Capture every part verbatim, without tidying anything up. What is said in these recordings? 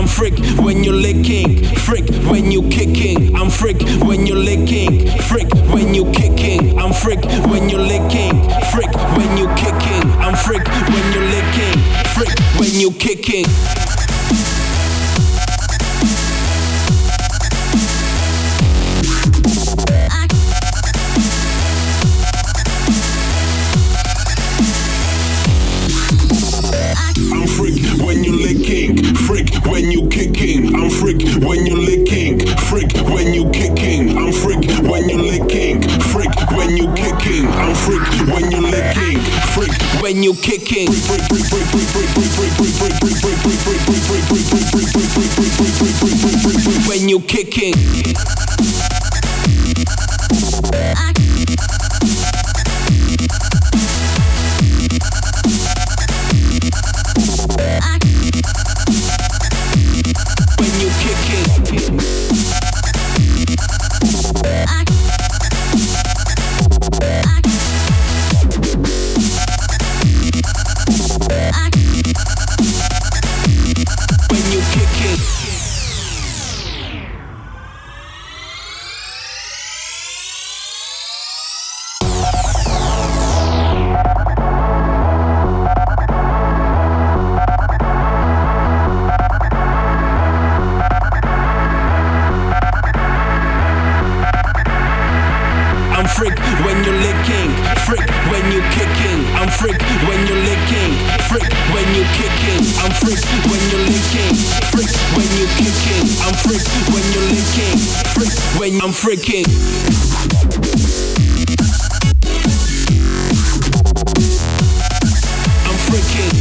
freak when you're licking, freak when you kicking. I'm freak when you're licking, freak when you kicking. I'm freak when you're licking, freak when you kicking. I'm freak when you're licking, freak when you kicking. I'm freak when you licking, freak when you kicking. I'm freak when you licking, freak when you kicking. I'm freak when you licking, freak when you kicking. I'm freak when you licking, freak when you kicking. When you kicking. Freak when you're licking, freak when you kicking. I'm freak when you're licking, freak when you kicking. I'm freak when you're licking, freak when you kicking. I'm freak when you're licking, freak when I'm freaking. I'm freaking.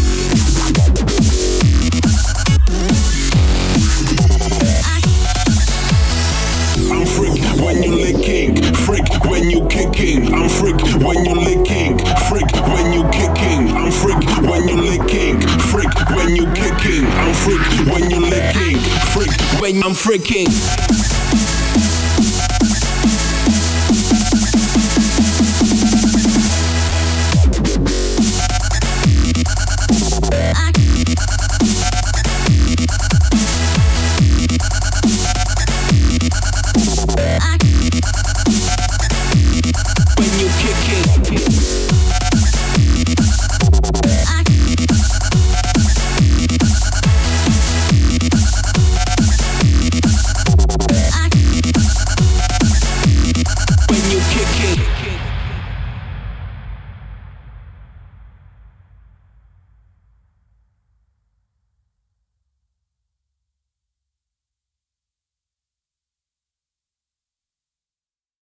I'm freak when you're licking, freak when you kicking. I'm freak when you're licking, freak when you kicking. I'm freak when you're licking, freak when you kicking. I'm freak when you're licking, freak when I'm freaking.